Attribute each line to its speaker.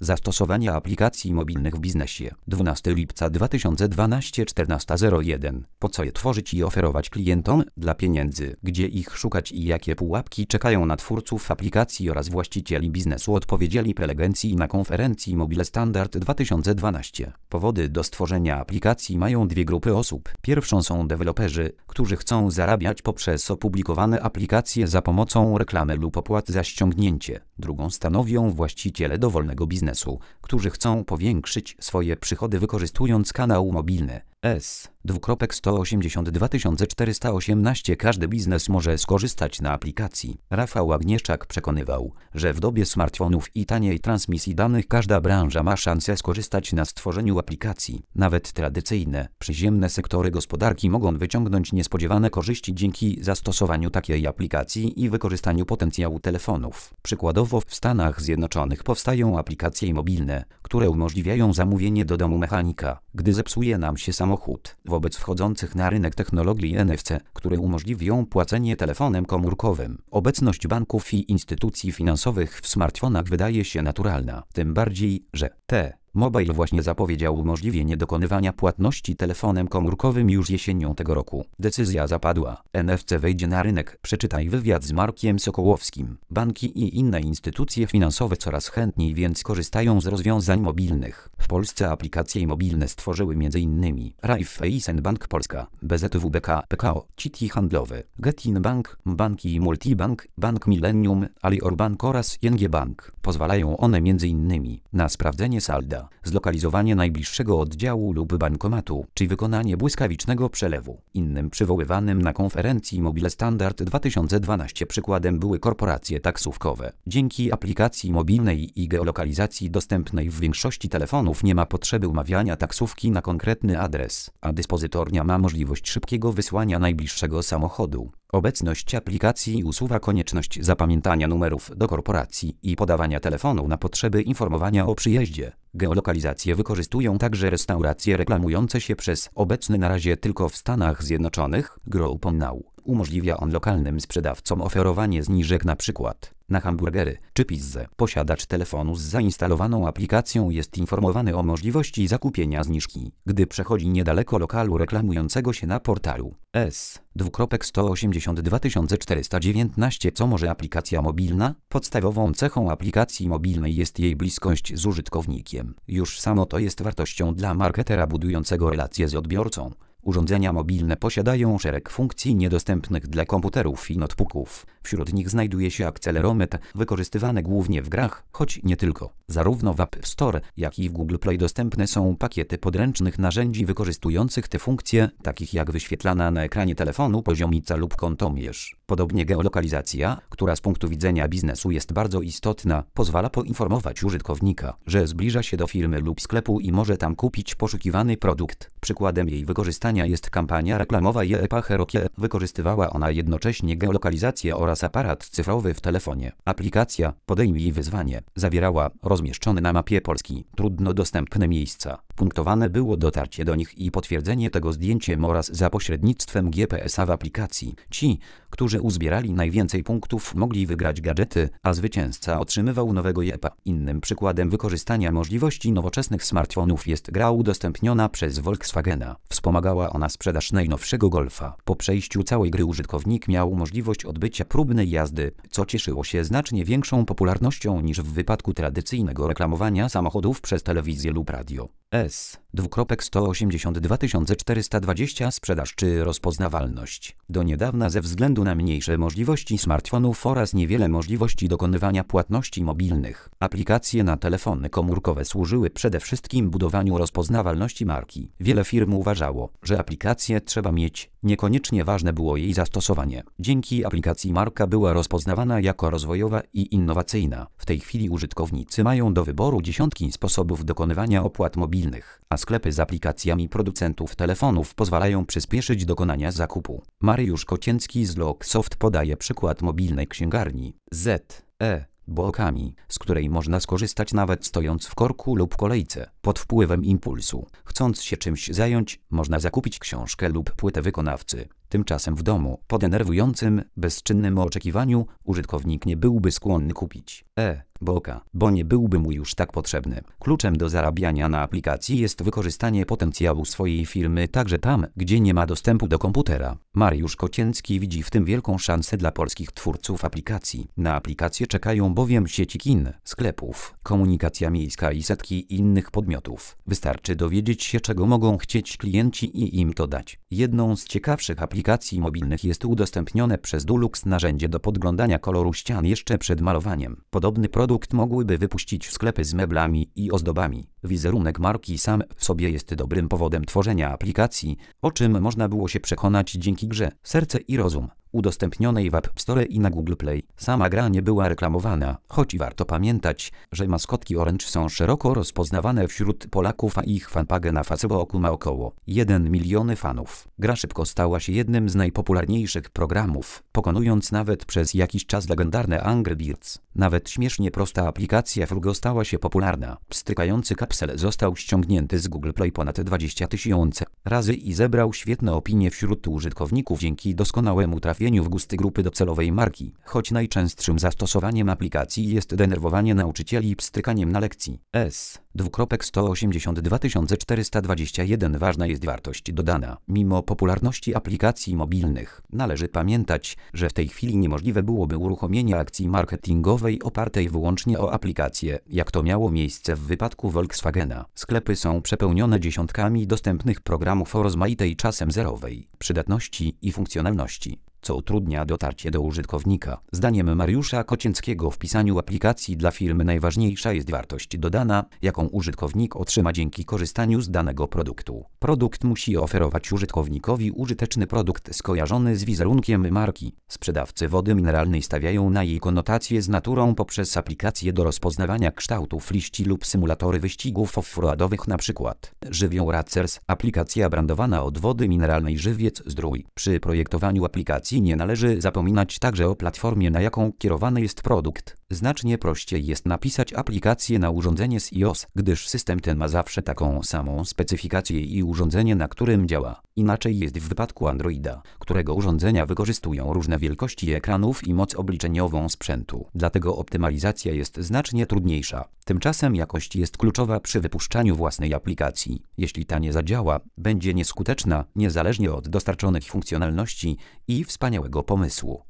Speaker 1: Zastosowania aplikacji mobilnych w biznesie. 12 lipca 2012 14:01. Po co je tworzyć i oferować klientom? Dla pieniędzy. Gdzie ich szukać i jakie pułapki czekają na twórców aplikacji oraz właścicieli biznesu? Odpowiedzieli prelegencji na konferencji Mobile Standard 2012. Powody do stworzenia aplikacji mają dwie grupy osób. Pierwszą są deweloperzy, którzy chcą zarabiać poprzez opublikowane aplikacje za pomocą reklamy lub opłat za ściągnięcie. Drugą stanowią właściciele dowolnego biznesu, którzy chcą powiększyć swoje przychody wykorzystując kanał mobilny. S:182 418. Każdy biznes może skorzystać na aplikacji. Rafał Agnieszczak przekonywał, że w dobie smartfonów i taniej transmisji danych każda branża ma szansę skorzystać na stworzeniu aplikacji. Nawet tradycyjne, przyziemne sektory gospodarki mogą wyciągnąć niespodziewane korzyści dzięki zastosowaniu takiej aplikacji i wykorzystaniu potencjału telefonów. Przykładowo w Stanach Zjednoczonych powstają aplikacje mobilne, które umożliwiają zamówienie do domu mechanika, gdy zepsuje nam się samochód. Wobec wchodzących na rynek technologii NFC, które umożliwią płacenie telefonem komórkowym, obecność banków i instytucji finansowych w smartfonach wydaje się naturalna. Tym bardziej, że T-Mobile właśnie zapowiedział umożliwienie dokonywania płatności telefonem komórkowym już jesienią tego roku. Decyzja zapadła. NFC wejdzie na rynek. Przeczytaj wywiad z Markiem Sokołowskim. Banki i inne instytucje finansowe coraz chętniej więc korzystają z rozwiązań mobilnych. W Polsce aplikacje mobilne stworzyły m.in. Raiffeisen Bank Polska, BZWBK, PKO, Citi Handlowy, Getin Bank, Banki Multibank, Bank Millennium, Alior Bank oraz ING Bank. Pozwalają one m.in. na sprawdzenie salda, zlokalizowanie najbliższego oddziału lub bankomatu, czy wykonanie błyskawicznego przelewu. Innym przywoływanym na konferencji Mobile Standard 2012 przykładem były korporacje taksówkowe. Dzięki aplikacji mobilnej i geolokalizacji dostępnej w większości telefonów nie ma potrzeby umawiania taksówki na konkretny adres, a dyspozytornia ma możliwość szybkiego wysłania najbliższego samochodu. Obecność aplikacji usuwa konieczność zapamiętania numerów do korporacji i podawania telefonu na potrzeby informowania o przyjeździe. Geolokalizację wykorzystują także restauracje reklamujące się przez obecny na razie tylko w Stanach Zjednoczonych Groupon Now. Umożliwia on lokalnym sprzedawcom oferowanie zniżek np. na hamburgery czy pizzę. Posiadacz telefonu z zainstalowaną aplikacją jest informowany o możliwości zakupienia zniżki, gdy przechodzi niedaleko lokalu reklamującego się na portalu. S:182 419. Co może aplikacja mobilna? Podstawową cechą aplikacji mobilnej jest jej bliskość z użytkownikiem. Już samo to jest wartością dla marketera budującego relacje z odbiorcą. Urządzenia mobilne posiadają szereg funkcji niedostępnych dla komputerów i notebooków. Wśród nich znajduje się akcelerometr, wykorzystywany głównie w grach, choć nie tylko. Zarówno w App Store, jak i w Google Play dostępne są pakiety podręcznych narzędzi wykorzystujących te funkcje, takich jak wyświetlana na ekranie telefonu poziomica lub kątomierz. Podobnie geolokalizacja, która z punktu widzenia biznesu jest bardzo istotna, pozwala poinformować użytkownika, że zbliża się do firmy lub sklepu i może tam kupić poszukiwany produkt. Przykładem jej wykorzystania jest kampania reklamowa Yepa Cherokee. Wykorzystywała ona jednocześnie geolokalizację oraz aparat cyfrowy w telefonie. Aplikacja Podejmij wyzwanie zawierała rozmieszczone na mapie Polski trudno dostępne miejsca. Punktowane było dotarcie do nich i potwierdzenie tego zdjęciem oraz za pośrednictwem GPS-a w aplikacji. Ci, którzy uzbierali najwięcej punktów, mogli wygrać gadżety, a zwycięzca otrzymywał nowego Yepa. Innym przykładem wykorzystania możliwości nowoczesnych smartfonów jest gra udostępniona przez Volkswagena. Wspomagała ona sprzedaż najnowszego Golfa. Po przejściu całej gry użytkownik miał możliwość odbycia próbnej jazdy, co cieszyło się znacznie większą popularnością niż w wypadku tradycyjnego reklamowania samochodów przez telewizję lub radio. S:182 420. Sprzedaż czy rozpoznawalność. Do niedawna ze względu na mniejsze możliwości smartfonów oraz niewiele możliwości dokonywania płatności mobilnych, aplikacje na telefony komórkowe służyły przede wszystkim budowaniu rozpoznawalności marki. Wiele firm uważało, że aplikację trzeba mieć, niekoniecznie ważne było jej zastosowanie. Dzięki aplikacji marka była rozpoznawana jako rozwojowa i innowacyjna. W tej chwili użytkownicy mają do wyboru dziesiątki sposobów dokonywania opłat mobilnych, a sklepy z aplikacjami producentów telefonów pozwalają przyspieszyć dokonania zakupu. Mariusz Kocięcki z Logsoft podaje przykład mobilnej księgarni Bookami, z której można skorzystać nawet stojąc w korku lub kolejce. Pod wpływem impulsu, chcąc się czymś zająć, można zakupić książkę lub płytę wykonawcy. Tymczasem w domu, po denerwującym, bezczynnym oczekiwaniu, użytkownik nie byłby skłonny kupić bo nie byłby mu już tak potrzebny. Kluczem do zarabiania na aplikacji jest wykorzystanie potencjału swojej firmy także tam, gdzie nie ma dostępu do komputera. Mariusz Kocięcki widzi w tym wielką szansę dla polskich twórców aplikacji. Na aplikacje czekają bowiem sieci kin, sklepów, komunikacja miejska i setki innych podmiotów. Wystarczy dowiedzieć się, czego mogą chcieć klienci i im to dać. Jedną z ciekawszych aplikacji mobilnych jest udostępnione przez Dulux narzędzie do podglądania koloru ścian jeszcze przed malowaniem. Podobny produkt mogłyby wypuścić sklepy z meblami i ozdobami. Wizerunek marki sam w sobie jest dobrym powodem tworzenia aplikacji, o czym można było się przekonać dzięki grze Serce i Rozum, udostępnionej w App Store i na Google Play. Sama gra nie była reklamowana, choć warto pamiętać, że maskotki Orange są szeroko rozpoznawane wśród Polaków, a ich fanpage na Facebooku ma około 1 milion fanów. Gra szybko stała się jednym z najpopularniejszych programów, pokonując nawet przez jakiś czas legendarne Angry Birds. Nawet śmiesznie prosta aplikacja Frugo stała się popularna. Pstrykający kapsel został ściągnięty z Google Play ponad 20 000 razy i zebrał świetne opinie wśród użytkowników dzięki doskonałemu trafieniu w gusty grupy docelowej marki. Choć najczęstszym zastosowaniem aplikacji jest denerwowanie nauczycieli pstrykaniem na lekcji. 182 421 Ważna jest wartość dodana. Mimo popularności aplikacji mobilnych, należy pamiętać, że w tej chwili niemożliwe byłoby uruchomienie akcji marketingowej opartej wyłącznie o aplikację, jak to miało miejsce w wypadku Volkswagena. Sklepy są przepełnione dziesiątkami dostępnych programów o rozmaitej czasem zerowej przydatności i funkcjonalności, co utrudnia dotarcie do użytkownika. Zdaniem Mariusza Kocięckiego w pisaniu aplikacji dla firmy najważniejsza jest wartość dodana, jaką użytkownik otrzyma dzięki korzystaniu z danego produktu. Produkt musi oferować użytkownikowi użyteczny produkt skojarzony z wizerunkiem marki. Sprzedawcy wody mineralnej stawiają na jej konotację z naturą poprzez aplikacje do rozpoznawania kształtów liści lub symulatory wyścigów off-roadowych, np. Żywioł Racers, aplikacja brandowana od wody mineralnej Żywiec Zdrój. Przy projektowaniu aplikacji nie należy zapominać także o platformie, na jaką kierowany jest produkt. Znacznie prościej jest napisać aplikację na urządzenie z iOS, gdyż system ten ma zawsze taką samą specyfikację i urządzenie, na którym działa. Inaczej jest w wypadku Androida, którego urządzenia wykorzystują różne wielkości ekranów i moc obliczeniową sprzętu. Dlatego optymalizacja jest znacznie trudniejsza. Tymczasem jakość jest kluczowa przy wypuszczaniu własnej aplikacji. Jeśli ta nie zadziała, będzie nieskuteczna, niezależnie od dostarczonych funkcjonalności i wspaniałego pomysłu.